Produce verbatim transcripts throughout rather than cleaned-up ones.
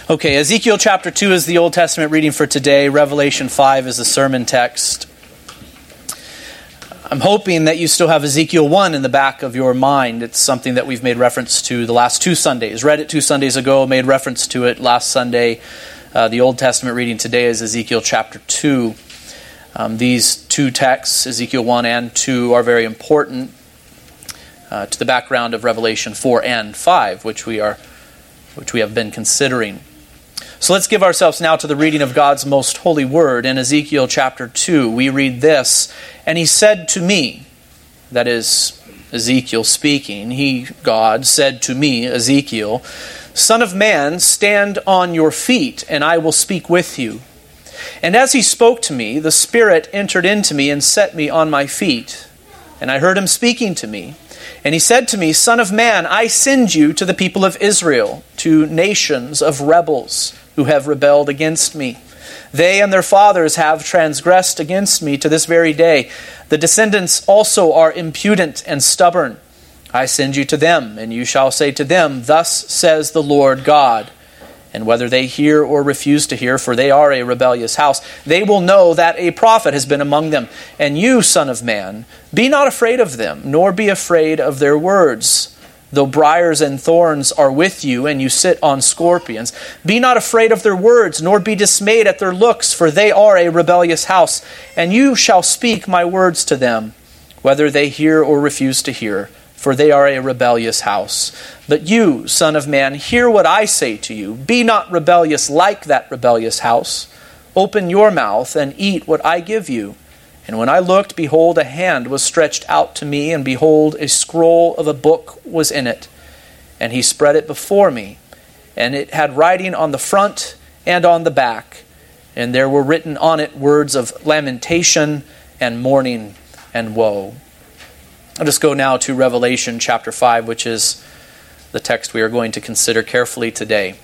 Okay, Ezekiel chapter two is the Old Testament reading for today. Revelation five is the sermon text. I'm hoping that you still have Ezekiel one in the back of your mind. It's something that we've made reference to the last two Sundays. Read it two Sundays ago, made reference to it last Sunday. Uh, the Old Testament reading today is Ezekiel chapter two. Um, these two texts, Ezekiel one and two, are very important uh, to the background of Revelation four and five, which we are, which we have been considering. So let's give ourselves now to the reading of God's most holy word. In Ezekiel chapter two, we read this, "And he said to me," that is Ezekiel speaking, he, God, said to me, Ezekiel, "Son of man, stand on your feet, and I will speak with you." And as he spoke to me, the Spirit entered into me and set me on my feet. And I heard him speaking to me. And he said to me, "Son of man, I send you to the people of Israel, to nations of rebels who have rebelled against me. They and their fathers have transgressed against me to this very day. The descendants also are impudent and stubborn. I send you to them, and you shall say to them, Thus says the Lord God. And whether they hear or refuse to hear, for they are a rebellious house, they will know that a prophet has been among them. And you, son of man, be not afraid of them, nor be afraid of their words. Though briars and thorns are with you, and you sit on scorpions, be not afraid of their words, nor be dismayed at their looks, for they are a rebellious house. And you shall speak my words to them, whether they hear or refuse to hear, for they are a rebellious house. But you, son of man, hear what I say to you. Be not rebellious like that rebellious house. Open your mouth and eat what I give you. And when I looked, behold, a hand was stretched out to me, and behold, a scroll of a book was in it. And he spread it before me, and it had writing on the front and on the back. And there were written on it words of lamentation and mourning and woe. I'll just go now to Revelation chapter five, which is the text we are going to consider carefully today.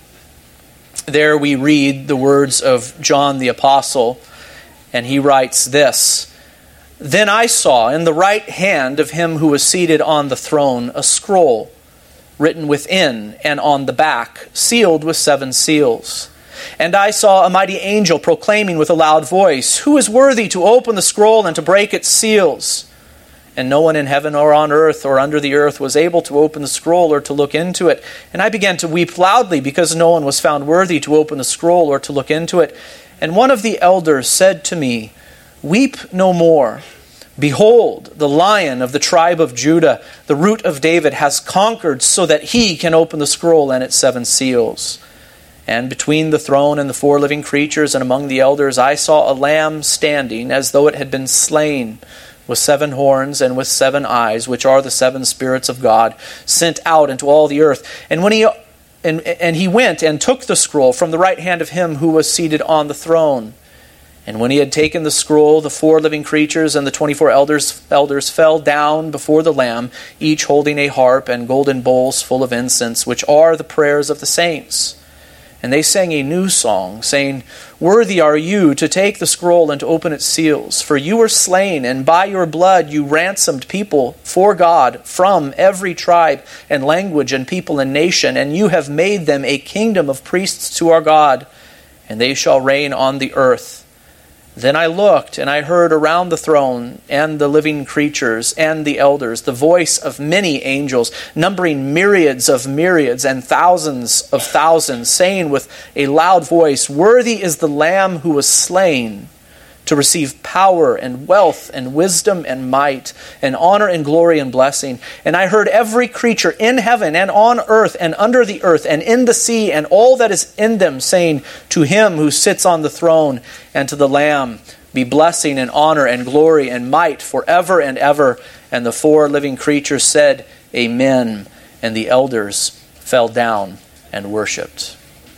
There we read the words of John the Apostle, and he writes this, "Then I saw in the right hand of him who was seated on the throne a scroll, written within and on the back, sealed with seven seals. And I saw a mighty angel proclaiming with a loud voice, Who is worthy to open the scroll and to break its seals? And no one in heaven or on earth or under the earth was able to open the scroll or to look into it. And I began to weep loudly because no one was found worthy to open the scroll or to look into it. And one of the elders said to me, Weep no more. Behold, the Lion of the tribe of Judah, the Root of David, has conquered so that he can open the scroll and its seven seals. And between the throne and the four living creatures and among the elders, I saw a lamb standing as though it had been slain, with seven horns and with seven eyes, which are the seven spirits of God, sent out into all the earth. And when he and, and he went and took the scroll from the right hand of him who was seated on the throne. And when he had taken the scroll, the four living creatures and the twenty-four elders, elders fell down before the Lamb, each holding a harp and golden bowls full of incense, which are the prayers of the saints. And they sang a new song, saying, Worthy are you to take the scroll and to open its seals, for you were slain, and by your blood you ransomed people for God from every tribe and language and people and nation, and you have made them a kingdom of priests to our God, and they shall reign on the earth. Then I looked, and I heard around the throne and the living creatures and the elders the voice of many angels, numbering myriads of myriads and thousands of thousands, saying with a loud voice, Worthy is the Lamb who was slain to receive power and wealth and wisdom and might and honor and glory and blessing. And I heard every creature in heaven and on earth and under the earth and in the sea and all that is in them, saying, To him who sits on the throne and to the Lamb be blessing and honor and glory and might forever and ever. And the four living creatures said, Amen. And the elders fell down and worshipped."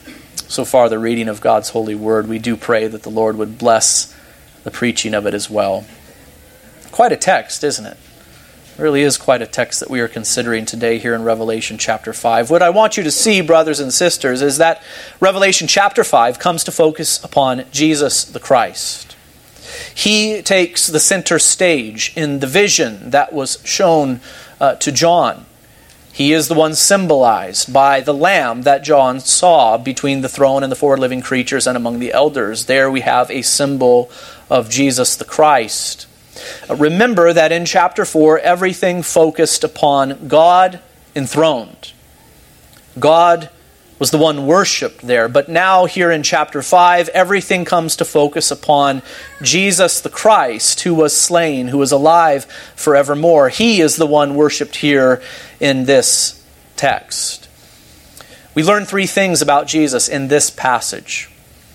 So far, the reading of God's holy word. We do pray that the Lord would bless the preaching of it as well. Quite a text, isn't it? It really is quite a text that we are considering today here in Revelation chapter five. What I want you to see, brothers and sisters, is that Revelation chapter five comes to focus upon Jesus the Christ. He takes the center stage in the vision that was shown uh, to John. He is the one symbolized by the Lamb that John saw between the throne and the four living creatures and among the elders. There we have a symbol of Jesus the Christ. Remember that in chapter four, everything focused upon God enthroned. God was the one worshipped there. But now here in chapter five, everything comes to focus upon Jesus the Christ, who was slain, who is alive forevermore. He is the one worshipped here in this text. We learn three things about Jesus in this passage.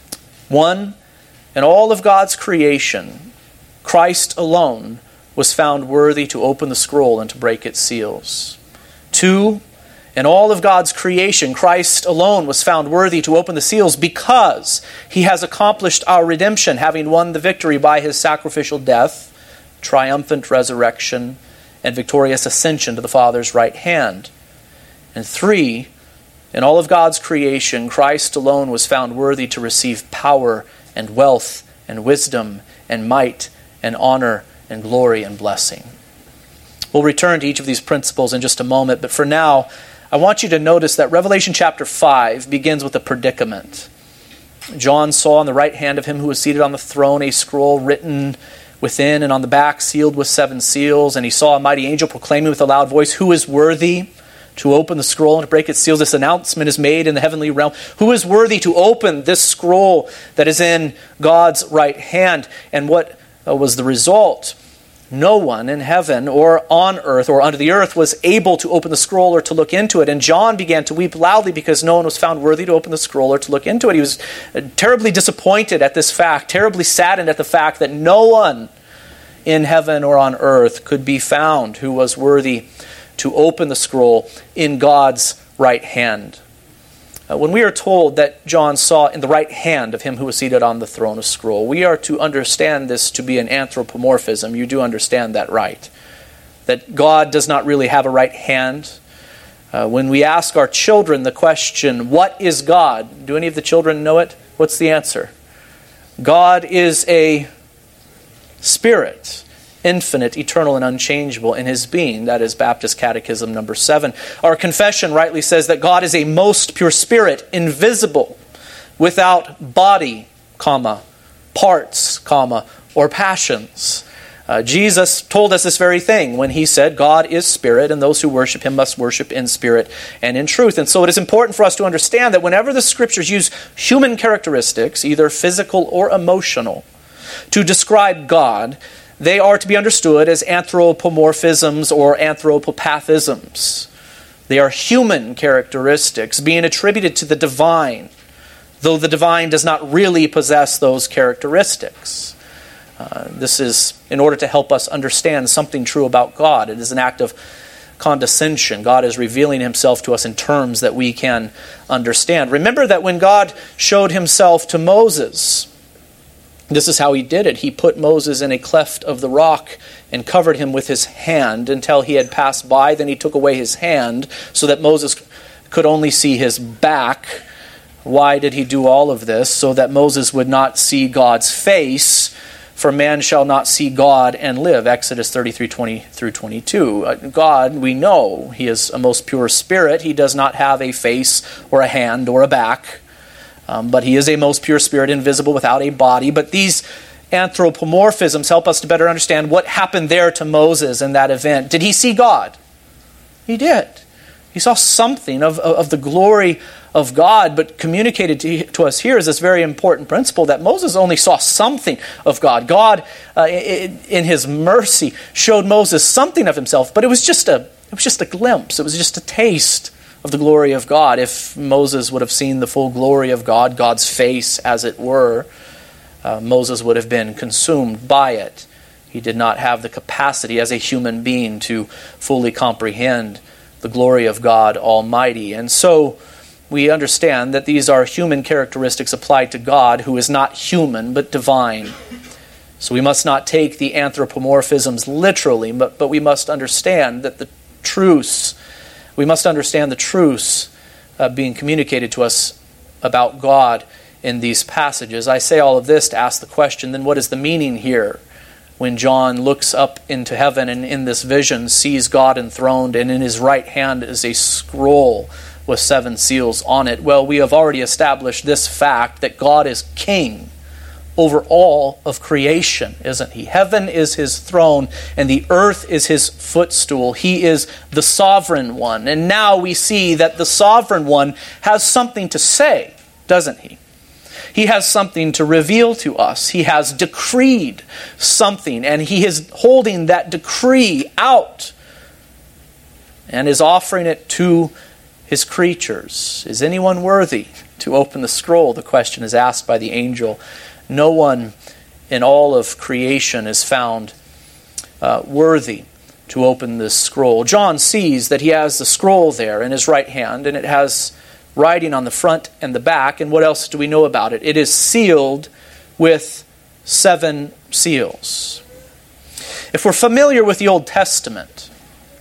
One, in all of God's creation, Christ alone was found worthy to open the scroll and to break its seals. Two, in all of God's creation, Christ alone was found worthy to open the seals because He has accomplished our redemption, having won the victory by His sacrificial death, triumphant resurrection, and victorious ascension to the Father's right hand. And three, in all of God's creation, Christ alone was found worthy to receive power and wealth and wisdom and might and honor and glory and blessing. We'll return to each of these principles in just a moment, but for now, I want you to notice that Revelation chapter five begins with a predicament. John saw on the right hand of Him who was seated on the throne a scroll written within and on the back sealed with seven seals. And he saw a mighty angel proclaiming with a loud voice, "Who is worthy to open the scroll and to break its seals?" This announcement is made in the heavenly realm. Who is worthy to open this scroll that is in God's right hand? And what was the result? No one in heaven or on earth or under the earth was able to open the scroll or to look into it. And John began to weep loudly because no one was found worthy to open the scroll or to look into it. He was terribly disappointed at this fact, terribly saddened at the fact that no one in heaven or on earth could be found who was worthy to open the scroll in God's right hand. Uh, when we are told that John saw in the right hand of Him who was seated on the throne a scroll, we are to understand this to be an anthropomorphism. You do understand that, right? That God does not really have a right hand. Uh, when we ask our children the question, what is God? Do any of the children know it? What's the answer? God is a spirit, infinite, eternal, and unchangeable in His being. That is Baptist Catechism number seven. Our confession rightly says that God is a most pure spirit, invisible, without body, comma, parts, comma, or passions. Uh, Jesus told us this very thing when He said, God is spirit, and those who worship Him must worship in spirit and in truth. And so it is important for us to understand that whenever the Scriptures use human characteristics, either physical or emotional, to describe God, they are to be understood as anthropomorphisms or anthropopathisms. They are human characteristics being attributed to the divine, though the divine does not really possess those characteristics. Uh, this is in order to help us understand something true about God. It is an act of condescension. God is revealing Himself to us in terms that we can understand. Remember that when God showed Himself to Moses, this is how He did it. He put Moses in a cleft of the rock and covered him with His hand until he had passed by. Then He took away His hand so that Moses could only see his back. Why did He do all of this? So that Moses would not see God's face. For man shall not see God and live. Exodus thirty-three, twenty through twenty-two. Uh, God, we know He is a most pure spirit. He does not have a face or a hand or a back. Um, but He is a most pure spirit, invisible, without a body. But these anthropomorphisms help us to better understand what happened there to Moses in that event. Did he see God? He did. He saw something of, of the glory of God, but communicated to, to us here is this very important principle that Moses only saw something of God. God, uh, in, in His mercy, showed Moses something of Himself, but it was just a it was just a glimpse. It was just a taste of the glory of God. If Moses would have seen the full glory of God, God's face as it were, uh, Moses would have been consumed by it. He did not have the capacity as a human being to fully comprehend the glory of God Almighty. And so we understand that these are human characteristics applied to God, who is not human but divine. So we must not take the anthropomorphisms literally, but, but we must understand that the truths We must understand the truths uh, being communicated to us about God in these passages. I say all of this to ask the question, then what is the meaning here when John looks up into heaven and in this vision sees God enthroned, and in his right hand is a scroll with seven seals on it. Well, we have already established this fact that God is king over all of creation, isn't he? Heaven is his throne and the earth is his footstool. He is the sovereign one. And now we see that the sovereign one has something to say, doesn't he? He has something to reveal to us. He has decreed something, and he is holding that decree out and is offering it to his creatures. Is anyone worthy to open the scroll? The question is asked by the angel. No one in all of creation is found uh, worthy to open this scroll. John sees that he has the scroll there in his right hand, and it has writing on the front and the back. And what else do we know about it? It is sealed with seven seals. If we're familiar with the Old Testament,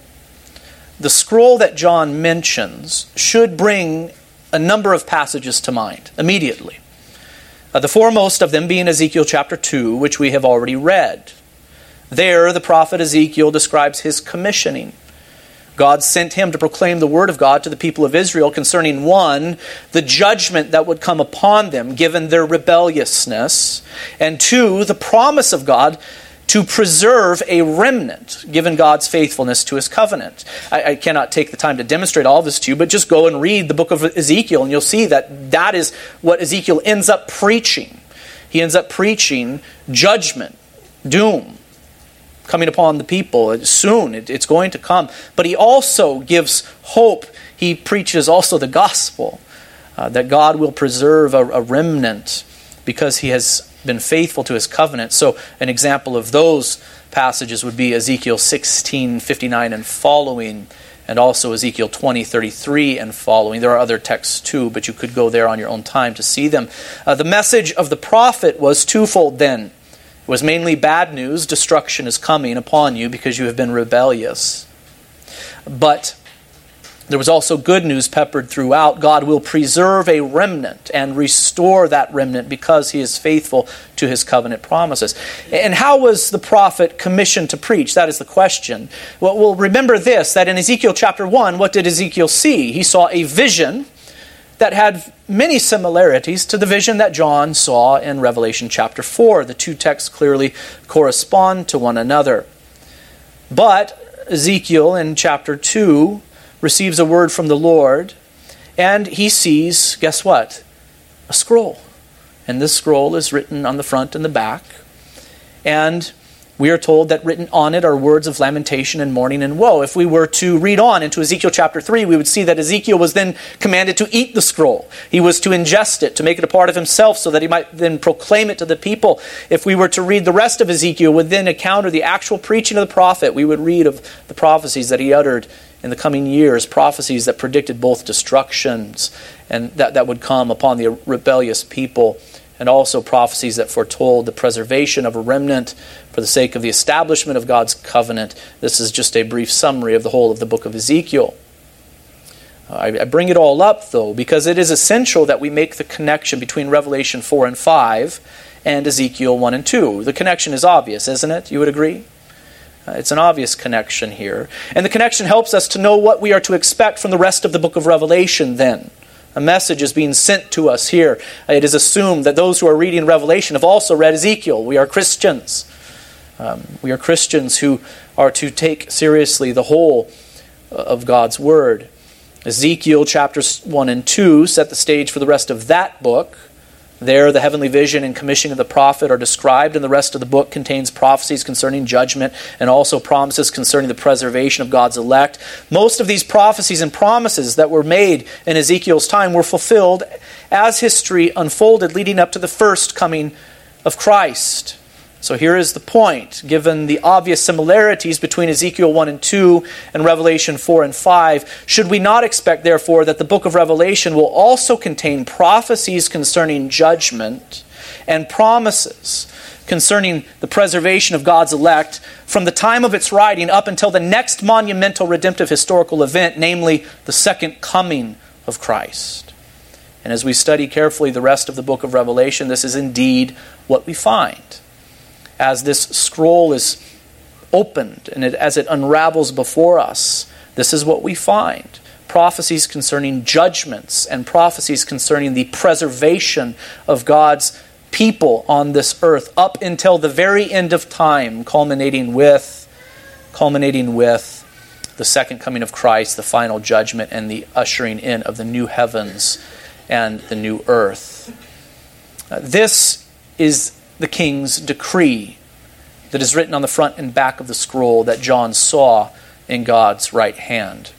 the scroll that John mentions should bring a number of passages to mind immediately. Uh, the foremost of them being Ezekiel chapter two, which we have already read. There, the prophet Ezekiel describes his commissioning. God sent him to proclaim the word of God to the people of Israel concerning, one, the judgment that would come upon them given their rebelliousness, and two, the promise of God to preserve a remnant given God's faithfulness to his covenant. I, I cannot take the time to demonstrate all this to you, but just go and read the book of Ezekiel and you'll see that that is what Ezekiel ends up preaching. He ends up preaching judgment, doom, coming upon the people. Soon, it, it's going to come. But he also gives hope. He preaches also the gospel, uh, that God will preserve a, a remnant because he has been faithful to his covenant. So an example of those passages would be Ezekiel sixteen fifty-nine and following, and also Ezekiel twenty thirty-three and following. There are other texts too, but you could go there on your own time to see them. Uh, the message of the prophet was twofold then. It was mainly bad news. Destruction is coming upon you because you have been rebellious. But there was also good news peppered throughout. God will preserve a remnant and restore that remnant because he is faithful to his covenant promises. And how was the prophet commissioned to preach? That is the question. Well, we'll remember this, that in Ezekiel chapter one, what did Ezekiel see? He saw a vision that had many similarities to the vision that John saw in Revelation chapter four. The two texts clearly correspond to one another. But Ezekiel in chapter two receives a word from the Lord, and he sees, guess what? A scroll. And this scroll is written on the front and the back. And we are told that written on it are words of lamentation and mourning and woe. If we were to read on into Ezekiel chapter three, we would see that Ezekiel was then commanded to eat the scroll. He was to ingest it, to make it a part of himself so that he might then proclaim it to the people. If we were to read the rest of Ezekiel, would then encounter the actual preaching of the prophet. We would read of the prophecies that he uttered in the coming years, prophecies that predicted both destructions and that, that would come upon the rebellious people, and also prophecies that foretold the preservation of a remnant for the sake of the establishment of God's covenant. This is just a brief summary of the whole of the book of Ezekiel. I, I bring it all up, though, because it is essential that we make the connection between Revelation four and five and Ezekiel one and two. The connection is obvious, isn't it? You would agree? Uh, it's an obvious connection here. And the connection helps us to know what we are to expect from the rest of the book of Revelation then. A message is being sent to us here. It is assumed that those who are reading Revelation have also read Ezekiel. We are Christians. Um, we are Christians who are to take seriously the whole of God's Word. Ezekiel chapters one and two set the stage for the rest of that book. There, the heavenly vision and commissioning of the prophet are described, and the rest of the book contains prophecies concerning judgment and also promises concerning the preservation of God's elect. Most of these prophecies and promises that were made in Ezekiel's time were fulfilled as history unfolded leading up to the first coming of Christ. So here is the point. Given the obvious similarities between Ezekiel one and two and Revelation four and five, should we not expect, therefore, that the book of Revelation will also contain prophecies concerning judgment and promises concerning the preservation of God's elect from the time of its writing up until the next monumental redemptive historical event, namely the second coming of Christ? And as we study carefully the rest of the book of Revelation, this is indeed what we find. as this scroll is opened and it, as it unravels before us, this is what we find. Prophecies concerning judgments and prophecies concerning the preservation of God's people on this earth up until the very end of time, culminating with, culminating with the second coming of Christ, the final judgment, and the ushering in of the new heavens and the new earth. Uh, this is the king's decree that is written on the front and back of the scroll that John saw in God's right hand.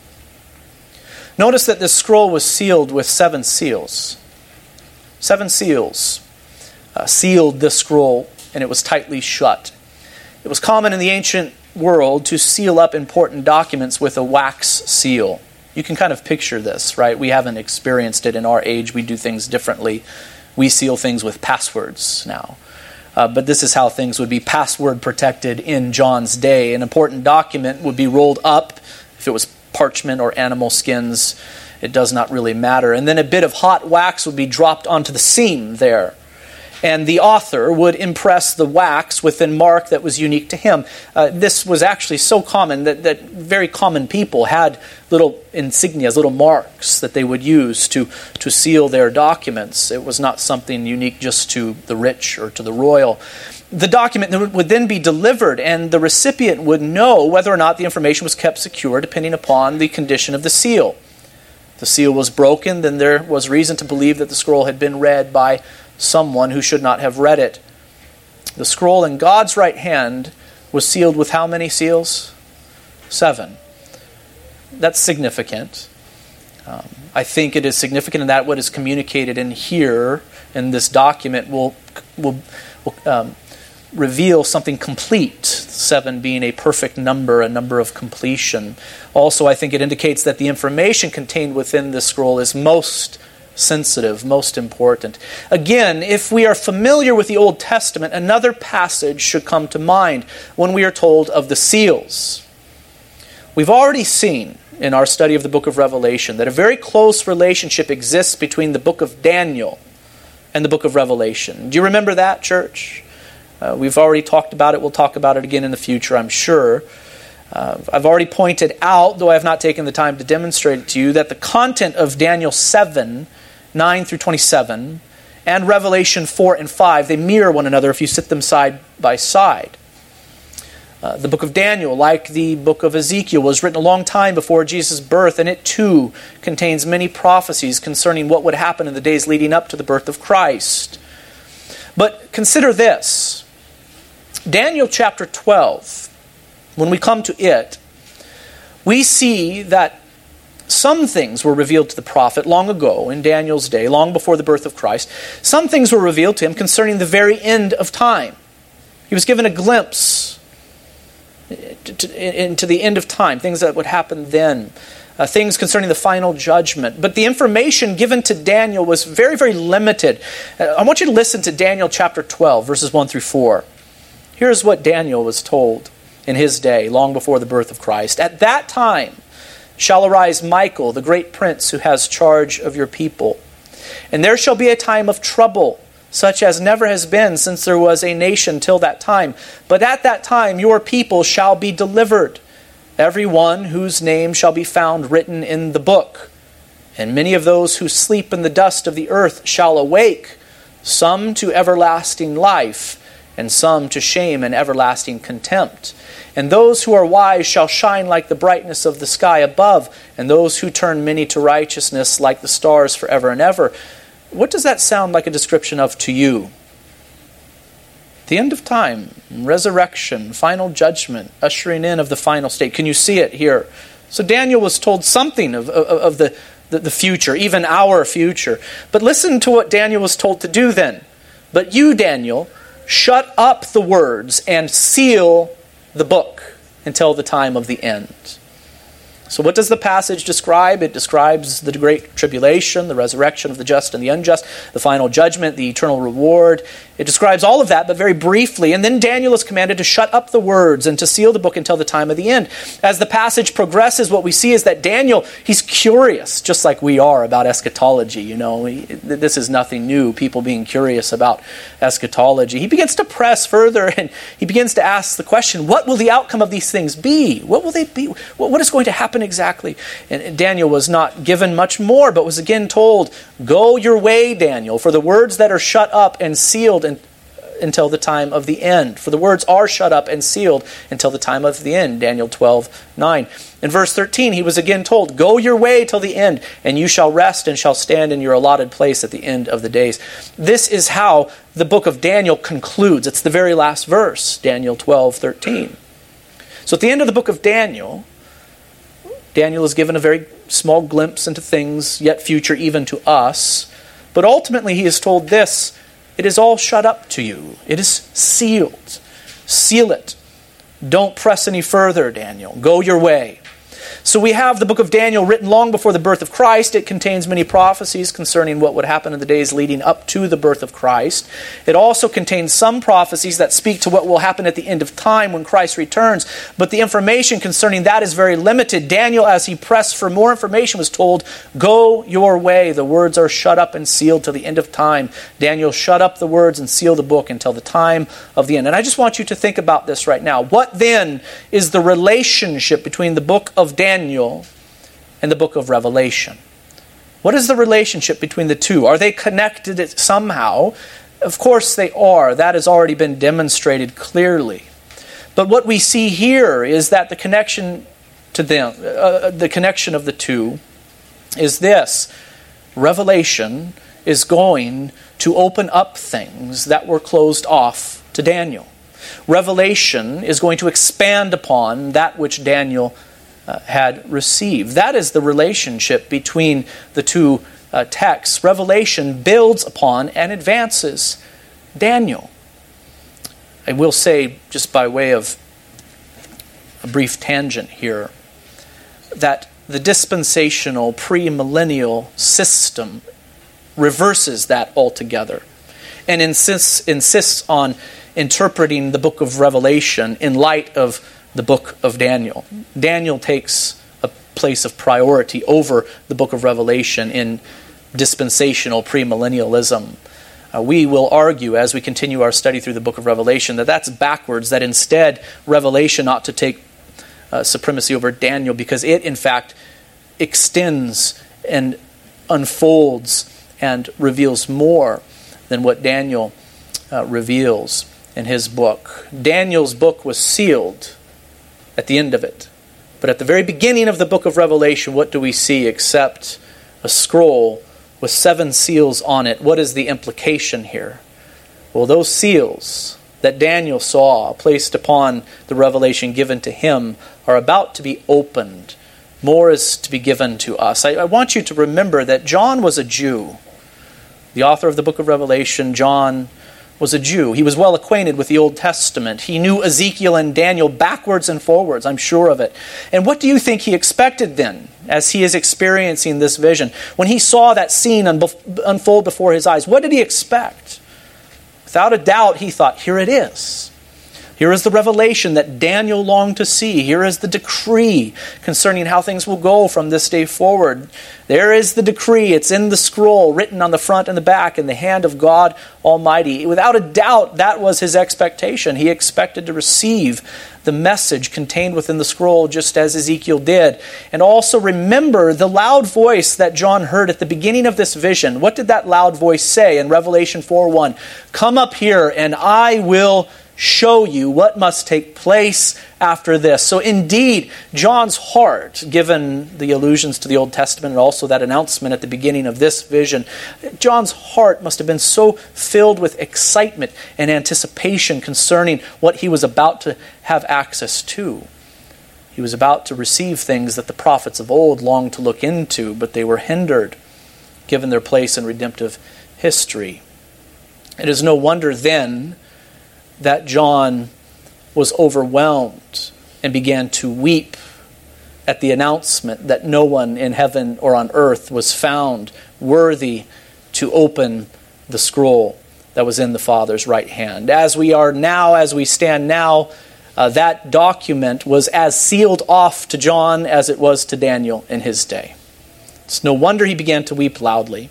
Notice that this scroll was sealed with seven seals. Seven seals uh, sealed this scroll, and it was tightly shut. It was common in the ancient world to seal up important documents with a wax seal. You can kind of picture this, right? We haven't experienced it in our age. We do things differently. We seal things with passwords now. Uh, but this is how things would be password protected in John's day. An important document would be rolled up. If it was parchment or animal skins, it does not really matter. And then a bit of hot wax would be dropped onto the seam there. And the author would impress the wax with a mark that was unique to him. Uh, this was actually so common that, that very common people had little insignias, little marks that they would use to, to seal their documents. It was not something unique just to the rich or to the royal. The document would then be delivered, and the recipient would know whether or not the information was kept secure depending upon the condition of the seal. If the seal was broken, then there was reason to believe that the scroll had been read by someone who should not have read it. The scroll in God's right hand was sealed with how many seals? Seven. That's significant. Um, I think it is significant in that what is communicated in here, in this document, will, will, will um, reveal something complete. Seven being a perfect number, a number of completion. Also, I think it indicates that the information contained within this scroll is most sensitive, most important. Again, if we are familiar with the Old Testament, another passage should come to mind when we are told of the seals. We've already seen in our study of the book of Revelation that a very close relationship exists between the book of Daniel and the book of Revelation. Do you remember that, church? Uh, we've already talked about it. We'll talk about it again in the future, I'm sure. Uh, I've already pointed out, though I have not taken the time to demonstrate it to you, that the content of Daniel seven, nine through twenty-seven, and Revelation four and five, they mirror one another if you sit them side by side. Uh, the book of Daniel, like the book of Ezekiel, was written a long time before Jesus' birth, and it too contains many prophecies concerning what would happen in the days leading up to the birth of Christ. But consider this. Daniel chapter twelve, when we come to it, we see that some things were revealed to the prophet long ago in Daniel's day, long before the birth of Christ. Some things were revealed to him concerning the very end of time. He was given a glimpse into the end of time, things that would happen then, uh, things concerning the final judgment. But the information given to Daniel was very, very limited. Uh, I want you to listen to Daniel chapter twelve, verses one through four. Here's what Daniel was told in his day, long before the birth of Christ. At that time shall arise Michael, the great prince who has charge of your people. And there shall be a time of trouble, such as never has been since there was a nation till that time. But at that time your people shall be delivered, every one whose name shall be found written in the book. And many of those who sleep in the dust of the earth shall awake, some to everlasting life, and some to shame and everlasting contempt. And those who are wise shall shine like the brightness of the sky above, and those who turn many to righteousness like the stars forever and ever. What does that sound like a description of to you? The end of time, resurrection, final judgment, ushering in of the final state. Can you see it here? So Daniel was told something of, of, of the, the, the future, even our future. But listen to what Daniel was told to do then. But you, Daniel, shut up the words and seal the book until the time of the end. So what does the passage describe? It describes the great tribulation, the resurrection of the just and the unjust, the final judgment, the eternal reward. It describes all of that, but very briefly. And then Daniel is commanded to shut up the words and to seal the book until the time of the end. As the passage progresses, what we see is that Daniel, he's curious, just like we are about eschatology. You know, he, this is nothing new, people being curious about eschatology. He begins to press further and he begins to ask the question, what will the outcome of these things be? What will they be? What is going to happen exactly? And Daniel was not given much more, but was again told, go your way, Daniel, for the words that are shut up and sealed in, until the time of the end. For the words are shut up and sealed until the time of the end. Daniel twelve nine. In verse thirteen, he was again told, go your way till the end, and you shall rest and shall stand in your allotted place at the end of the days. This is how the book of Daniel concludes. It's the very last verse, Daniel twelve thirteen. So at the end of the book of Daniel, Daniel is given a very small glimpse into things yet future even to us. But ultimately he is told this, it is all shut up to you. It is sealed. Seal it. Don't press any further, Daniel. Go your way. So we have the book of Daniel written long before the birth of Christ. It contains many prophecies concerning what would happen in the days leading up to the birth of Christ. It also contains some prophecies that speak to what will happen at the end of time when Christ returns. But the information concerning that is very limited. Daniel, as he pressed for more information, was told, go your way. The words are shut up and sealed till the end of time. Daniel shut up the words and sealed the book until the time of the end. And I just want you to think about this right now. What then is the relationship between the book of Daniel and the book of Revelation? What is the relationship between the two? Are they connected somehow? Of course they are. That has already been demonstrated clearly. But what we see here is that the connection to them, uh, the connection of the two is this. Revelation is going to open up things that were closed off to Daniel. Revelation is going to expand upon that which Daniel Uh, had received. That is the relationship between the two uh, texts. Revelation builds upon and advances Daniel. I will say, just by way of a brief tangent here, that the dispensational premillennial system reverses that altogether and insists, insists on interpreting the book of Revelation in light of the book of Daniel. Daniel takes a place of priority over the book of Revelation in dispensational premillennialism. Uh, we will argue as we continue our study through the book of Revelation that that's backwards, that instead Revelation ought to take uh, supremacy over Daniel because it in fact extends and unfolds and reveals more than what Daniel uh, reveals in his book. Daniel's book was sealed at the end of it. But at the very beginning of the book of Revelation, what do we see except a scroll with seven seals on it? What is the implication here? Well, those seals that Daniel saw placed upon the revelation given to him are about to be opened. More is to be given to us. I, I want you to remember that John was a Jew. The author of the book of Revelation, John, was a Jew. He was well acquainted with the Old Testament. He knew Ezekiel and Daniel backwards and forwards, I'm sure of it. And what do you think he expected then as he is experiencing this vision? When he saw that scene unfold before his eyes, what did he expect? Without a doubt, he thought, here it is. Here is the revelation that Daniel longed to see. Here is the decree concerning how things will go from this day forward. There is the decree. It's in the scroll, written on the front and the back in the hand of God Almighty. Without a doubt, that was his expectation. He expected to receive the message contained within the scroll just as Ezekiel did. And also remember the loud voice that John heard at the beginning of this vision. What did that loud voice say in Revelation four one? Come up here and I will show you what must take place after this. So indeed, John's heart, given the allusions to the Old Testament and also that announcement at the beginning of this vision, John's heart must have been so filled with excitement and anticipation concerning what he was about to have access to. He was about to receive things that the prophets of old longed to look into, but they were hindered, given their place in redemptive history. It is no wonder then that John was overwhelmed and began to weep at the announcement that no one in heaven or on earth was found worthy to open the scroll that was in the Father's right hand. As we are now, as we stand now, uh, that document was as sealed off to John as it was to Daniel in his day. It's no wonder he began to weep loudly.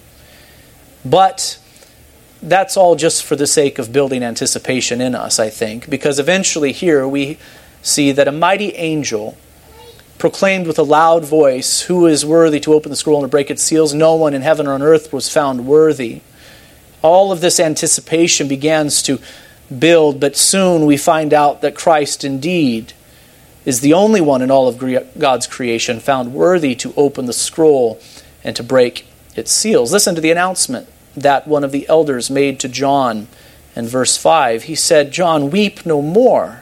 But that's all just for the sake of building anticipation in us, I think, because eventually here we see that a mighty angel proclaimed with a loud voice, "Who is worthy to open the scroll and to break its seals? No one in heaven or on earth was found worthy." All of this anticipation begins to build, but soon we find out that Christ indeed is the only one in all of God's creation found worthy to open the scroll and to break its seals. Listen to the announcement that one of the elders made to John in verse five. He said, "John, weep no more.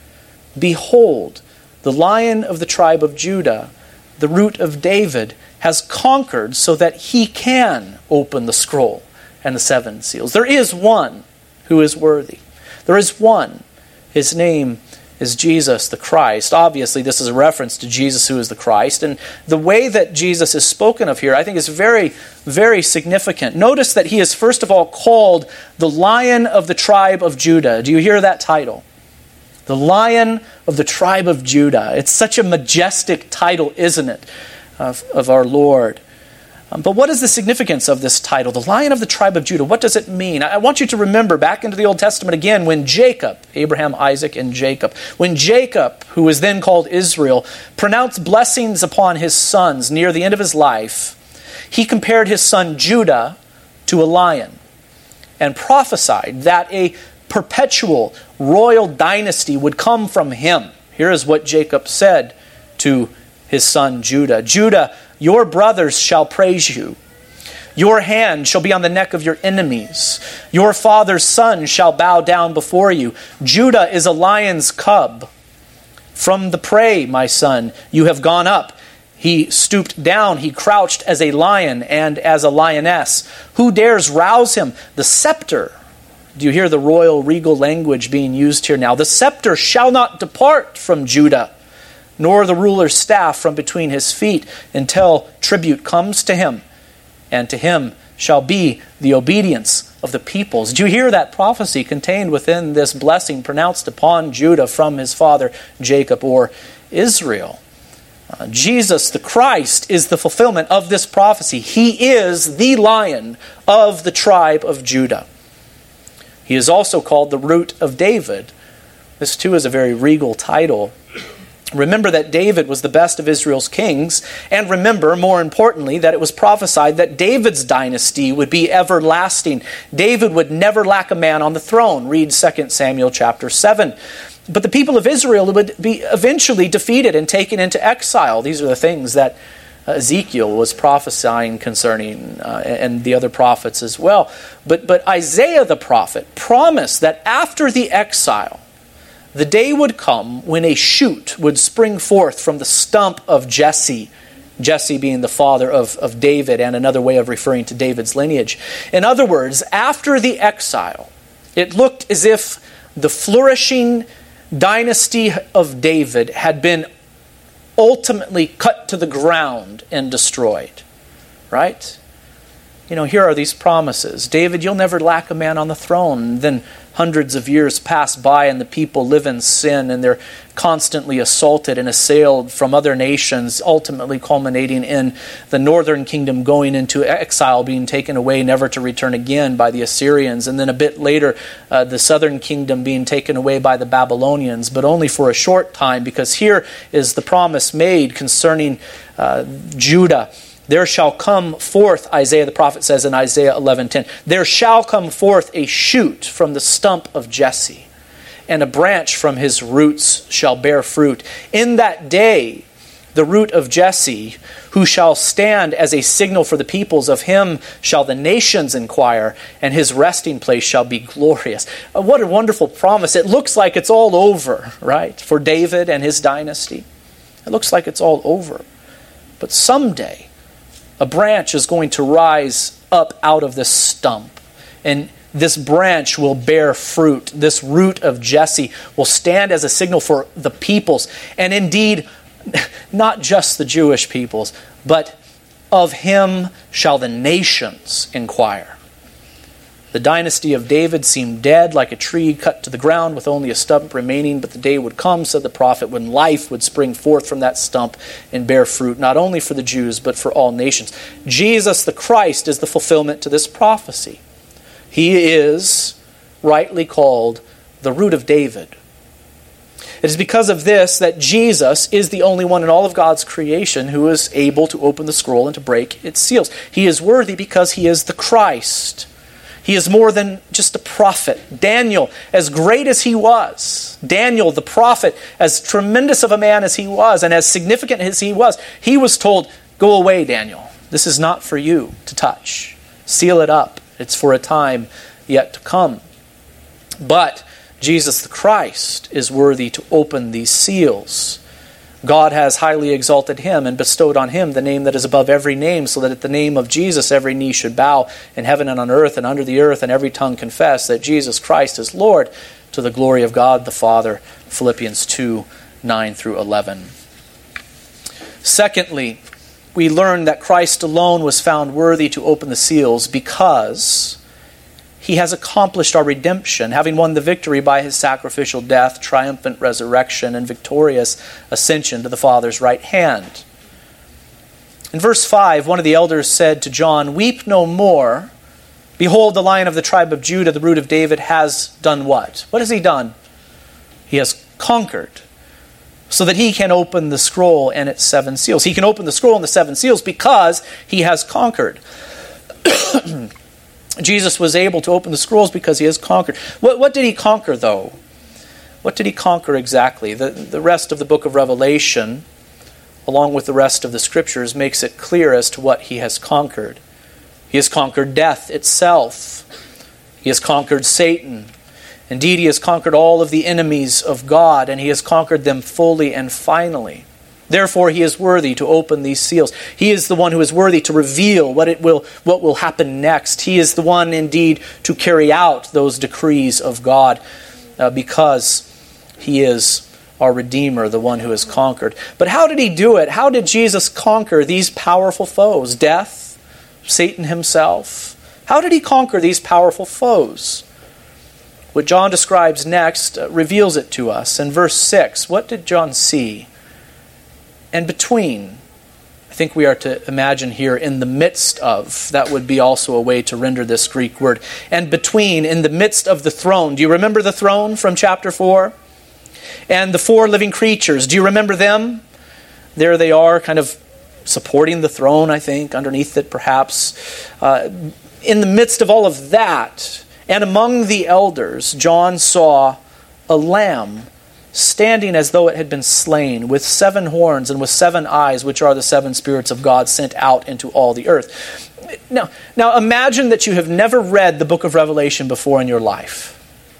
Behold, the Lion of the tribe of Judah, the Root of David, has conquered so that he can open the scroll and the seven seals." There is one who is worthy. There is one. His name is Jesus the Christ. Obviously, this is a reference to Jesus who is the Christ. And the way that Jesus is spoken of here, I think, is very, very significant. Notice that he is, first of all, called the Lion of the tribe of Judah. Do you hear that title? The Lion of the tribe of Judah. It's such a majestic title, isn't it, of, of our Lord? Um, but what is the significance of this title? The Lion of the tribe of Judah. What does it mean? I want you to remember back into the Old Testament again when Jacob, Abraham, Isaac, and Jacob, when Jacob, who was then called Israel, pronounced blessings upon his sons near the end of his life, he compared his son Judah to a lion and prophesied that a perpetual royal dynasty would come from him. Here is what Jacob said to his son Judah. "Judah, your brothers shall praise you. Your hand shall be on the neck of your enemies. Your father's son shall bow down before you. Judah is a lion's cub. From the prey, my son, you have gone up. He stooped down, he crouched as a lion and as a lioness. Who dares rouse him? The scepter." Do you hear the royal regal language being used here now? "The scepter shall not depart from Judah, nor the ruler's staff from between his feet, until tribute comes to him, and to him shall be the obedience of the peoples." Do you hear that prophecy contained within this blessing pronounced upon Judah from his father Jacob or Israel? Uh, Jesus the Christ is the fulfillment of this prophecy. He is the Lion of the tribe of Judah. He is also called the Root of David. This too is a very regal title. Remember that David was the best of Israel's kings, and remember, more importantly, that it was prophesied that David's dynasty would be everlasting. David would never lack a man on the throne. Read Second Samuel chapter seven. But the people of Israel would be eventually defeated and taken into exile. These are the things that Ezekiel was prophesying concerning, uh, and the other prophets as well. But, but Isaiah the prophet promised that after the exile, the day would come when a shoot would spring forth from the stump of Jesse, Jesse being the father of, of David, and another way of referring to David's lineage. In other words, after the exile, it looked as if the flourishing dynasty of David had been ultimately cut to the ground and destroyed. Right? You know, here are these promises. David, you'll never lack a man on the throne. Then hundreds of years pass by and the people live in sin and they're constantly assaulted and assailed from other nations, ultimately culminating in the northern kingdom going into exile, being taken away, never to return again by the Assyrians. And then a bit later, uh, the southern kingdom being taken away by the Babylonians, but only for a short time, because here is the promise made concerning uh, Judah. There shall come forth, Isaiah the prophet says in Isaiah eleven ten, there shall come forth a shoot from the stump of Jesse, and a branch from his roots shall bear fruit. In that day, the root of Jesse, who shall stand as a signal for the peoples, of him shall the nations inquire, and his resting place shall be glorious. What a wonderful promise. It looks like it's all over, right, for David and his dynasty. It looks like it's all over. But someday, a branch is going to rise up out of this stump, and this branch will bear fruit. This root of Jesse will stand as a signal for the peoples. And indeed, not just the Jewish peoples, but of him shall the nations inquire. The dynasty of David seemed dead, like a tree cut to the ground with only a stump remaining, but the day would come, said the prophet, when life would spring forth from that stump and bear fruit, not only for the Jews, but for all nations. Jesus the Christ is the fulfillment to this prophecy. He is rightly called the root of David. It is because of this that Jesus is the only one in all of God's creation who is able to open the scroll and to break its seals. He is worthy because he is the Christ. He is more than just a prophet. Daniel, as great as he was, Daniel the prophet, as tremendous of a man as he was and as significant as he was, he was told, go away, Daniel. This is not for you to touch. Seal it up. It's for a time yet to come. But Jesus the Christ is worthy to open these seals. God has highly exalted him and bestowed on him the name that is above every name, so that at the name of Jesus every knee should bow in heaven and on earth and under the earth, and every tongue confess that Jesus Christ is Lord, to the glory of God the Father. Philippians two, nine through eleven. Secondly, we learn that Christ alone was found worthy to open the seals because he has accomplished our redemption, having won the victory by his sacrificial death, triumphant resurrection, and victorious ascension to the Father's right hand. In verse five, one of the elders said to John, weep no more. Behold, the Lion of the tribe of Judah, the root of David, has done what? What has he done? He has conquered, so that he can open the scroll and its seven seals. He can open the scroll and the seven seals because he has conquered. Jesus was able to open the scrolls because he has conquered. What, what did he conquer, though? What did he conquer exactly? The, the rest of the book of Revelation, along with the rest of the Scriptures, makes it clear as to what he has conquered. He has conquered death itself. He has conquered Satan. Indeed, he has conquered all of the enemies of God, and he has conquered them fully and finally. Therefore, he is worthy to open these seals. He is the one who is worthy to reveal what it will, what will happen next. He is the one, indeed, to carry out those decrees of God uh, because he is our Redeemer, the one who has conquered. But how did he do it? How did Jesus conquer these powerful foes? Death, Satan himself. How did he conquer these powerful foes? What John describes next uh, reveals it to us. In verse six, what did John see? And between, I think we are to imagine here in the midst of, that would be also a way to render this Greek word. And between, in the midst of the throne. Do you remember the throne from chapter four? And the four living creatures, do you remember them? There they are, kind of supporting the throne, I think, underneath it perhaps. Uh, in the midst of all of that, and among the elders, John saw a lamb standing as though it had been slain, with seven horns and with seven eyes, which are the seven spirits of God sent out into all the earth. Now, now imagine that you have never read the book of Revelation before in your life.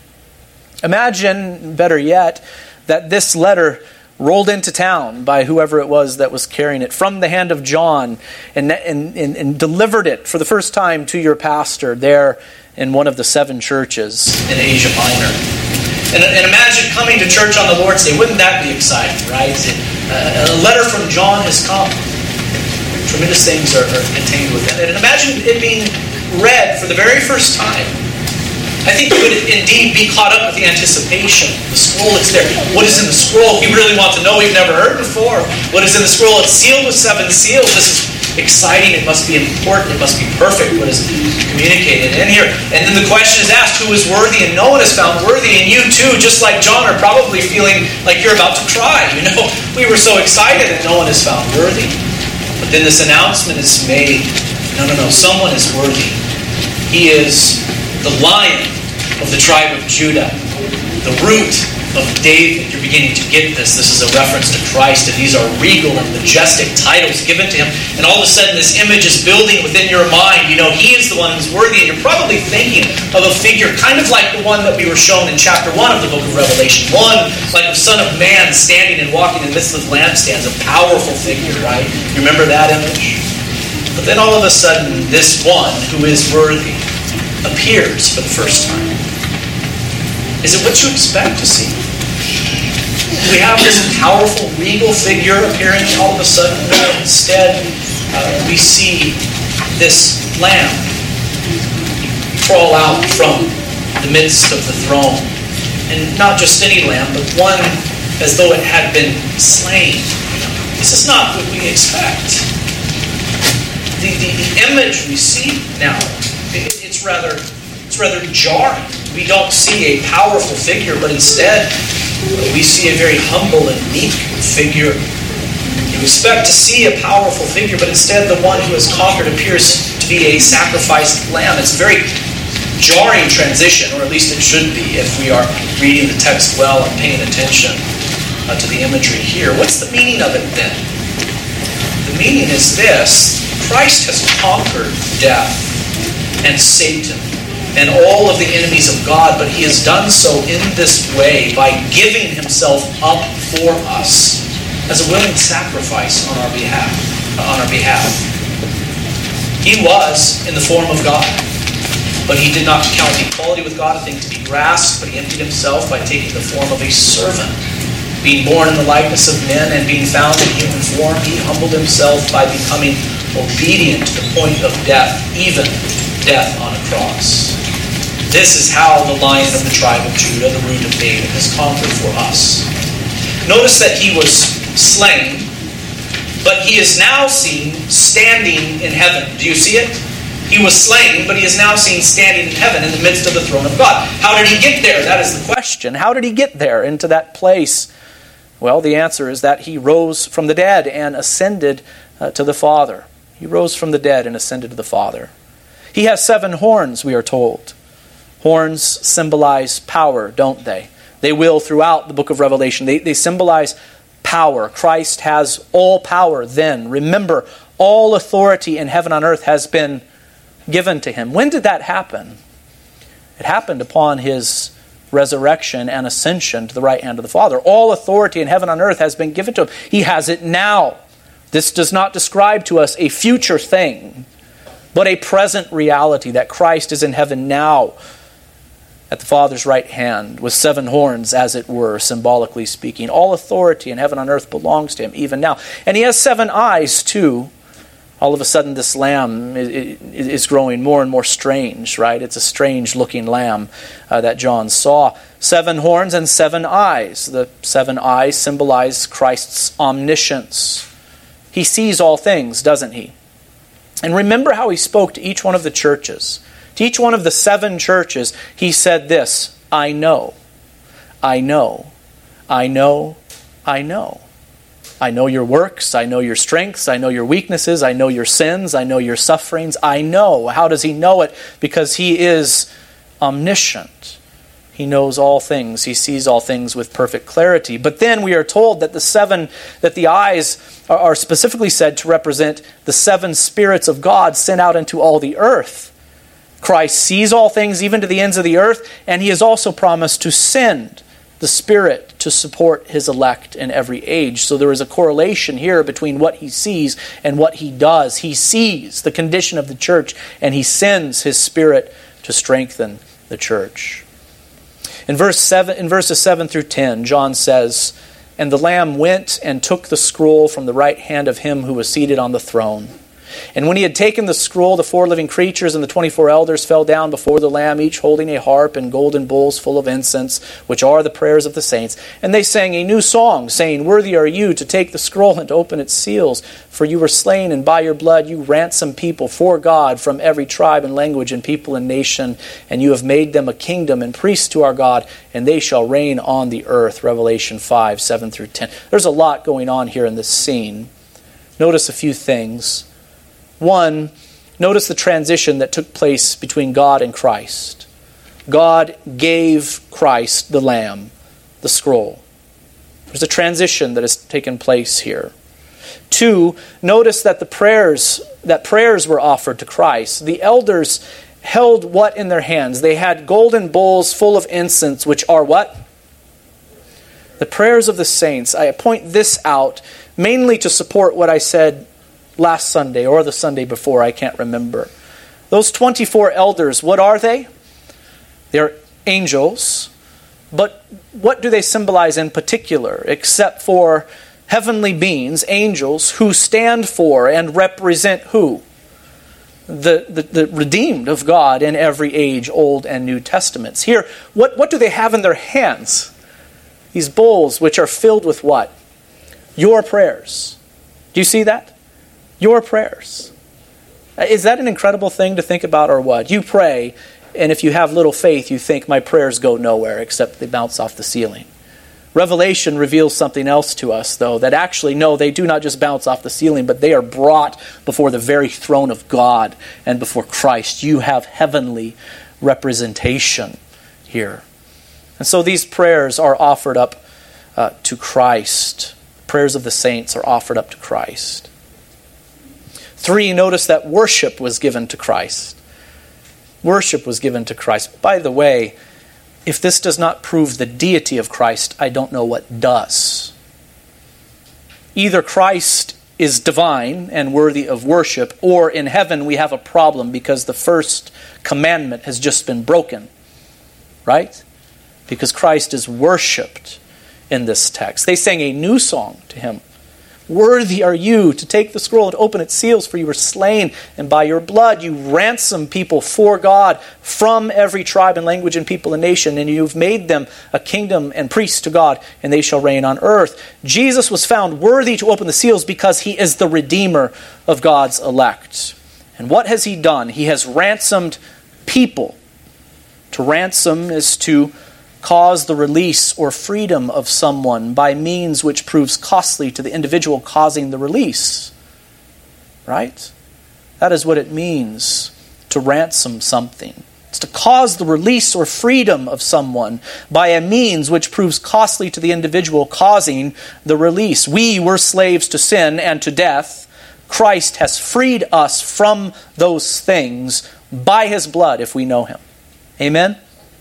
Imagine, better yet, that this letter rolled into town by whoever it was that was carrying it from the hand of John and, and, and, and delivered it for the first time to your pastor there in one of the seven churches in Asia Minor. And, and imagine coming to church on the Lord's Day. Wouldn't that be exciting, right? Uh, a letter from John has come. Tremendous things are, are contained with that. And imagine it being read for the very first time. I think you would indeed be caught up with the anticipation. The scroll is there. What is in the scroll? We really want to know. We've never heard before. What is in the scroll? It's sealed with seven seals. This is exciting. It must be important. It must be perfect. What is communicated in here? And then the question is asked, who is worthy? And no one is found worthy. And you too, just like John, are probably feeling like you're about to cry. You know, we were so excited that no one is found worthy. But then this announcement is made. No, no, no. Someone is worthy. He is the Lion of the tribe of Judah, the root of David. You're beginning to get this. This is a reference to Christ, and these are regal and majestic titles given to him. And all of a sudden, this image is building within your mind. You know, he is the one who's worthy, and you're probably thinking of a figure kind of like the one that we were shown in chapter one of the book of Revelation. One like the Son of Man standing and walking in the midst of lampstands, a powerful figure, right? You remember that image? But then all of a sudden, this one who is worthy appears for the first time. Is it what you expect to see? Do we have this powerful, regal figure appearing all of a sudden? No, instead, uh, we see this lamb crawl out from the midst of the throne. And not just any lamb, but one as though it had been slain. This is not what we expect. The, the, the image we see now, it, it's rather it's rather jarring. We don't see a powerful figure, but instead we see a very humble and meek figure. You expect to see a powerful figure, but instead the one who has conquered appears to be a sacrificed lamb. It's a very jarring transition, or at least it should be if we are reading the text well and paying attention uh, to the imagery here. What's the meaning of it then? The meaning is this: Christ has conquered death and Satan and all of the enemies of God, but he has done so in this way by giving himself up for us as a willing sacrifice on our behalf. On our behalf. He was in the form of God, but he did not count equality with God a thing to be grasped, but he emptied himself by taking the form of a servant. Being born in the likeness of men and being found in human form, he humbled himself by becoming obedient to the point of death, even death on a cross. This is how the Lion of the tribe of Judah, the root of David, has conquered for us. Notice that he was slain, but he is now seen standing in heaven. Do you see it? He was slain, but he is now seen standing in heaven in the midst of the throne of God. How did he get there? That is the question. How did he get there into that place? Well, the answer is that he rose from the dead and ascended uh, to the Father. He rose from the dead and ascended to the Father. He has seven horns, we are told. Horns symbolize power, don't they? They will throughout the book of Revelation. They, they symbolize power. Christ has all power then. Remember, all authority in heaven and earth has been given to him. When did that happen? It happened upon his resurrection and ascension to the right hand of the Father. All authority in heaven and earth has been given to him. He has it now. This does not describe to us a future thing, but a present reality that Christ is in heaven now at the Father's right hand with seven horns, as it were, symbolically speaking. All authority in heaven and earth belongs to him even now. And he has seven eyes too. All of a sudden this lamb is growing more and more strange, right? It's a strange looking lamb uh, that John saw. Seven horns and seven eyes. The seven eyes symbolize Christ's omniscience. He sees all things, doesn't he? And remember how he spoke to each one of the churches. To each one of the seven churches, he said this: I know, I know, I know, I know. I know your works, I know your strengths, I know your weaknesses, I know your sins, I know your sufferings, I know. How does he know it? Because he is omniscient. He knows all things. He sees all things with perfect clarity. But then we are told that the seven, that the eyes are specifically said to represent the seven spirits of God sent out into all the earth. Christ sees all things, even to the ends of the earth, and he has also promised to send the Spirit to support his elect in every age. So there is a correlation here between what he sees and what he does. He sees the condition of the church, and he sends his Spirit to strengthen the church. In verse seven, in verses seven through ten, John says, "And the Lamb went and took the scroll from the right hand of him who was seated on the throne. And when he had taken the scroll, the four living creatures and the twenty-four elders fell down before the Lamb, each holding a harp and golden bowls full of incense, which are the prayers of the saints. And they sang a new song, saying, Worthy are you to take the scroll and to open its seals. For you were slain, and by your blood you ransomed people for God from every tribe and language and people and nation. And you have made them a kingdom and priests to our God, and they shall reign on the earth." Revelation five, seven through ten. There's a lot going on here in this scene. Notice a few things. One, notice the transition that took place between God and Christ. God gave Christ, the Lamb, the scroll. There's a transition that has taken place here. Two, notice that the prayers that prayers were offered to Christ. The elders held what in their hands? They had golden bowls full of incense, which are what? The prayers of the saints. I point this out mainly to support what I said last Sunday or the Sunday before, I can't remember. Those twenty-four elders, what are they? They're angels But what do they symbolize in particular, except for heavenly beings, angels, who stand for and represent who? The, the, the redeemed of God in every age, Old and New Testaments. Here, what, what do they have in their hands? These bowls which are filled with what? Your prayers. Do you see that? Your prayers. Is that an incredible thing to think about, or what? You pray, and if you have little faith, you think my prayers go nowhere except they bounce off the ceiling. Revelation reveals something else to us, though, that actually, no, they do not just bounce off the ceiling, but they are brought before the very throne of God and before Christ. You have heavenly representation here. And so these prayers are offered up uh, to Christ. Prayers of the saints are offered up to Christ. Three, notice that worship was given to Christ. Worship was given to Christ. By the way, if this does not prove the deity of Christ, I don't know what does. Either Christ is divine and worthy of worship, or in heaven we have a problem because the first commandment has just been broken. Right? Because Christ is worshipped in this text. They sang a new song to him. Worthy are you to take the scroll and open its seals, for you were slain, and by your blood you ransom people for God from every tribe and language and people and nation, and you've made them a kingdom and priests to God, and they shall reign on earth. Jesus was found worthy to open the seals because he is the Redeemer of God's elect. And what has he done? He has ransomed people. To ransom is to cause the release or freedom of someone by means which proves costly to the individual causing the release. Right? That is what it means to ransom something. It's to cause the release or freedom of someone by a means which proves costly to the individual causing the release. We were slaves to sin and to death. Christ has freed us from those things by his blood if we know him. Amen?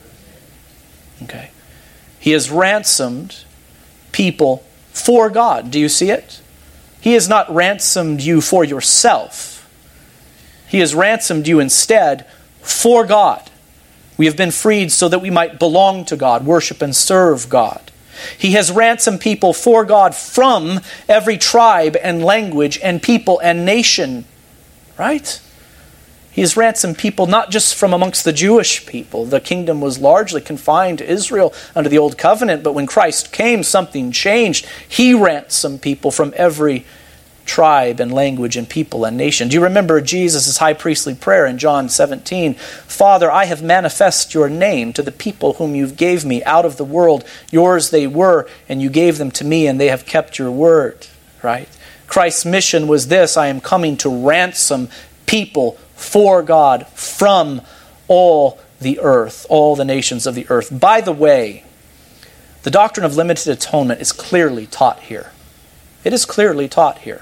Okay. He has ransomed people for God. Do you see it? He has not ransomed you for yourself. He has ransomed you instead for God. We have been freed so that we might belong to God, worship and serve God. He has ransomed people for God from every tribe and language and people and nation. Right? He has ransomed people not just from amongst the Jewish people. The kingdom was largely confined to Israel under the Old Covenant, but when Christ came, something changed. He ransomed people from every tribe and language and people and nation. Do you remember Jesus' high priestly prayer in John seventeen? Father, I have manifest your name to the people whom you gave me out of the world. Yours they were, and you gave them to me, and they have kept your word. Right? Christ's mission was this: I am coming to ransom people for God from all the earth, all the nations of the earth. By the way, the doctrine of limited atonement is clearly taught here. It is clearly taught here.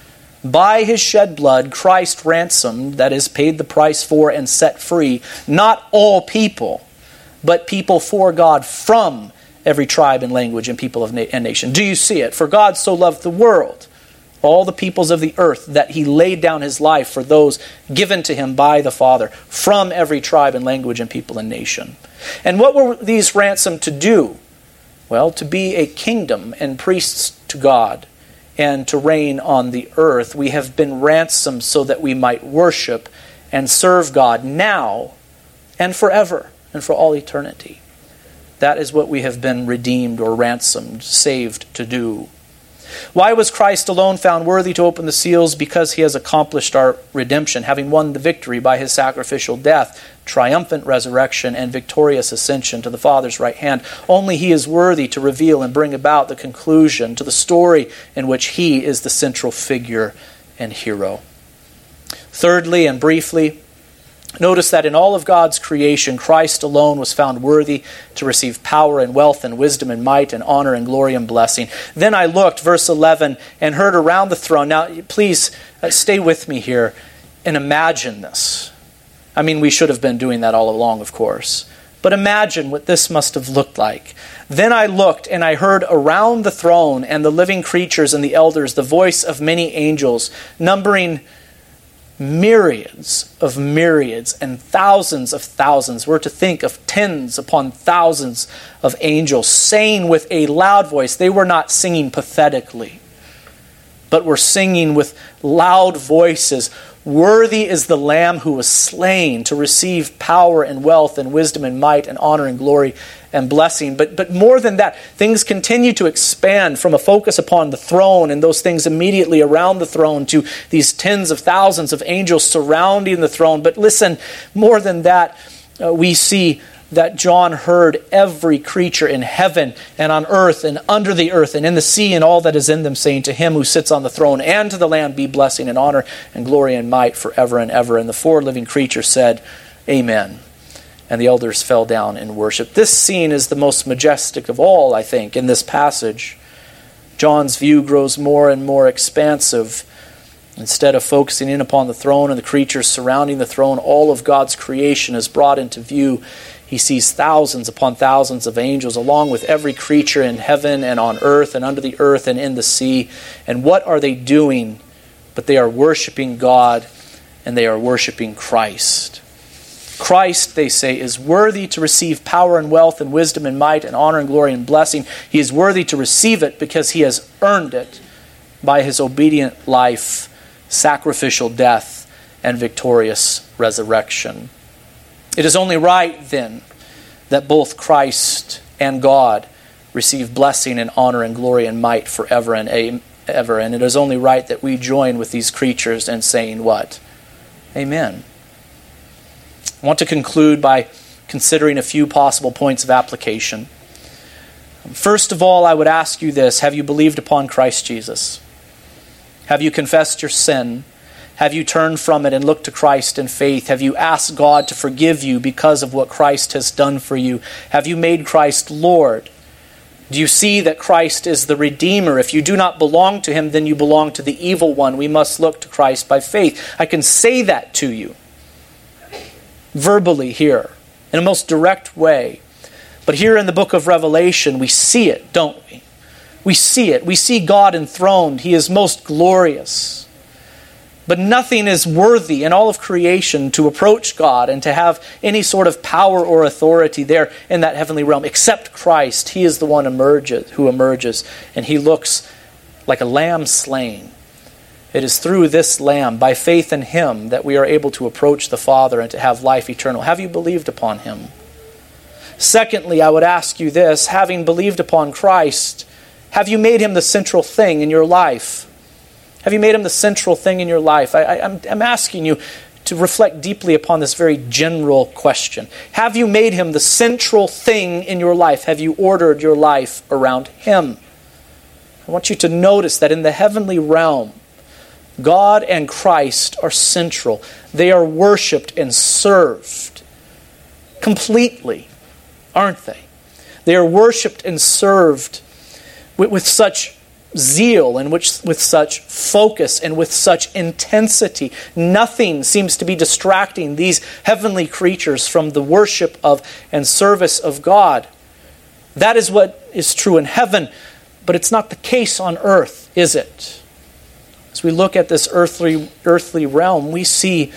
By his shed blood, Christ ransomed, that is, paid the price for and set free, not all people, but people for God from every tribe and language and people of na- and nation. Do you see it? For God so loved the world, all the peoples of the earth, that he laid down his life for those given to him by the Father from every tribe and language and people and nation. And what were these ransomed to do? Well, to be a kingdom and priests to God and to reign on the earth. We have been ransomed so that we might worship and serve God now and forever and for all eternity. That is what we have been redeemed or ransomed, saved to do. Why was Christ alone found worthy to open the seals? Because he has accomplished our redemption, having won the victory by his sacrificial death, triumphant resurrection, and victorious ascension to the Father's right hand. Only he is worthy to reveal and bring about the conclusion to the story in which he is the central figure and hero. Thirdly, and briefly, notice that in all of God's creation, Christ alone was found worthy to receive power and wealth and wisdom and might and honor and glory and blessing. Then I looked, verse eleven, and heard around the throne. Now, please uh, stay with me here and imagine this. I mean, we should have been doing that all along, of course. But imagine what this must have looked like. Then I looked, and I heard around the throne and the living creatures and the elders the voice of many angels, numbering myriads of myriads and thousands of thousands. We're to think of tens upon thousands of angels saying with a loud voice. They were not singing pathetically, but were singing with loud voices. Worthy is the Lamb who was slain to receive power and wealth and wisdom and might and honor and glory and blessing. But, but more than that, things continue to expand from a focus upon the throne and those things immediately around the throne to these tens of thousands of angels surrounding the throne. But listen, more than that, uh, we see that John heard every creature in heaven and on earth and under the earth and in the sea and all that is in them, saying, to him who sits on the throne and to the Lamb be blessing and honor and glory and might forever and ever. And the four living creatures said, Amen. And the elders fell down and worshiped. This scene is the most majestic of all, I think, in this passage. John's view grows more and more expansive. Instead of focusing in upon the throne and the creatures surrounding the throne, all of God's creation is brought into view. He sees thousands upon thousands of angels, along with every creature in heaven and on earth and under the earth and in the sea. And what are they doing? But they are worshiping God, and they are worshiping Christ. Christ, they say, is worthy to receive power and wealth and wisdom and might and honor and glory and blessing. He is worthy to receive it because he has earned it by his obedient life, sacrificial death, and victorious resurrection. It is only right, then, that both Christ and God receive blessing and honor and glory and might forever and ever. And it is only right that we join with these creatures in saying what? Amen. I want to conclude by considering a few possible points of application. First of all, I would ask you this. Have you believed upon Christ Jesus? Have you confessed your sin? Have you turned from it and looked to Christ in faith? Have you asked God to forgive you because of what Christ has done for you? Have you made Christ Lord? Do you see that Christ is the Redeemer? If you do not belong to him, then you belong to the evil one. We must look to Christ by faith. I can say that to you verbally here in a most direct way. But here in the book of Revelation, we see it, don't we? We see it. We see God enthroned. He is most glorious. But nothing is worthy in all of creation to approach God and to have any sort of power or authority there in that heavenly realm except Christ. He is the one emerges, who emerges, and he looks like a lamb slain. It is through this lamb, by faith in him, that we are able to approach the Father and to have life eternal. Have you believed upon him? Secondly, I would ask you this. Having believed upon Christ, have you made him the central thing in your life? Have you made him the central thing in your life? I, I, I'm, I'm asking you to reflect deeply upon this very general question. Have you made him the central thing in your life? Have you ordered your life around him? I want you to notice that in the heavenly realm, God and Christ are central. They are worshipped and served completely, aren't they? They are worshipped and served with, with such zeal and which, with such focus and with such intensity. Nothing seems to be distracting these heavenly creatures from the worship of and service of God. That is what is true in heaven, but it's not the case on earth, is it? As we look at this earthly, earthly realm, we see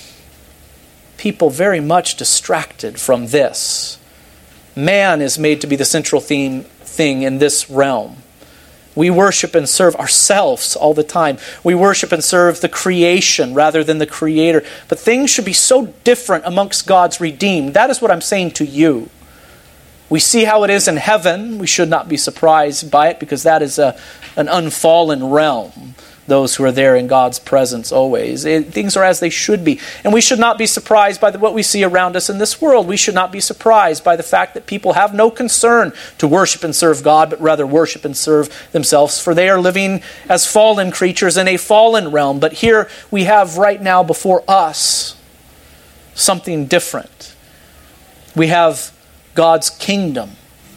people very much distracted from this. Man is made to be the central theme, thing in this realm. We worship and serve ourselves all the time. We worship and serve the creation rather than the Creator. But things should be so different amongst God's redeemed. That is what I'm saying to you. We see how it is in heaven. We should not be surprised by it because that is a, an unfallen realm. Those who are there in God's presence always. It, things are as they should be. And we should not be surprised by the, what we see around us in this world. We should not be surprised by the fact that people have no concern to worship and serve God, but rather worship and serve themselves, for they are living as fallen creatures in a fallen realm. But here we have right now before us something different. We have God's kingdom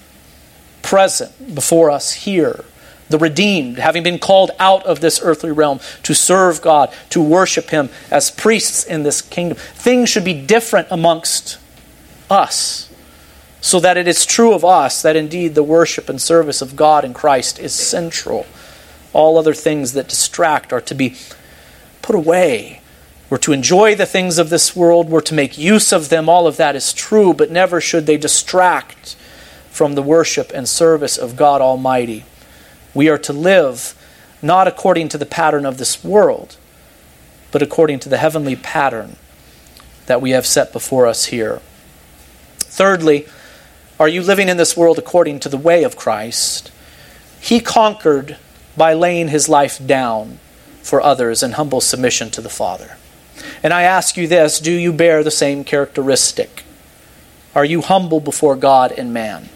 present before us here. The redeemed, having been called out of this earthly realm to serve God, to worship him as priests in this kingdom. Things should be different amongst us, so that it is true of us that indeed the worship and service of God in Christ is central. All other things that distract are to be put away We're to enjoy the things of this world. We're to make use of them. All of that is true, but never should they distract from the worship and service of God Almighty. We are to live not according to the pattern of this world, but according to the heavenly pattern that we have set before us here. Thirdly, are you living in this world according to the way of Christ? He conquered by laying his life down for others in humble submission to the Father. And I ask you this, do you bear the same characteristic? Are you humble before God and man?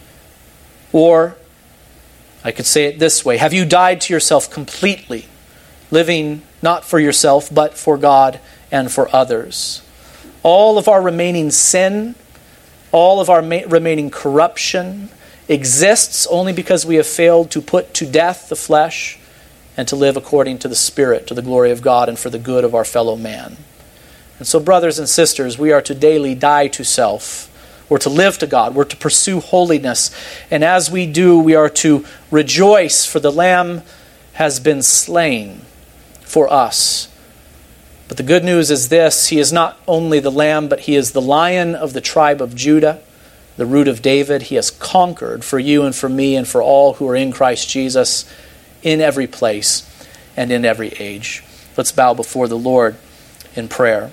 Or, I could say it this way, have you died to yourself completely, living not for yourself, but for God and for others? All of our remaining sin, all of our ma- remaining corruption exists only because we have failed to put to death the flesh and to live according to the Spirit, to the glory of God and for the good of our fellow man. And so, brothers and sisters, we are to daily die to self. We're to live to God. We're to pursue holiness. And as we do, we are to rejoice, for the Lamb has been slain for us. But the good news is this: He is not only the Lamb, but He is the Lion of the tribe of Judah, the root of David. He has conquered for you and for me and for all who are in Christ Jesus in every place and in every age. Let's bow before the Lord in prayer.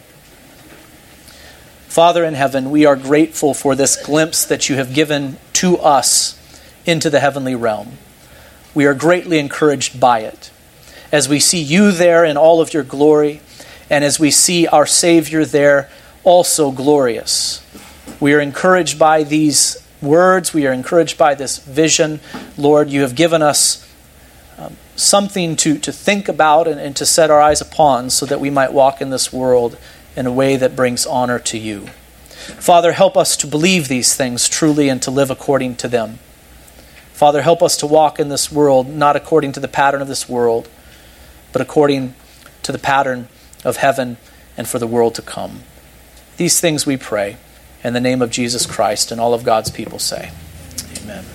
Father in heaven, we are grateful for this glimpse that you have given to us into the heavenly realm. We are greatly encouraged by it. As we see you there in all of your glory, and as we see our Savior there also glorious, we are encouraged by these words. We are encouraged by this vision. Lord, you have given us um, something to, to think about and, and to set our eyes upon so that we might walk in this world in a way that brings honor to you. Father, help us to believe these things truly and to live according to them. Father, help us to walk in this world not according to the pattern of this world, but according to the pattern of heaven and for the world to come. These things we pray in the name of Jesus Christ, and all of God's people say, amen.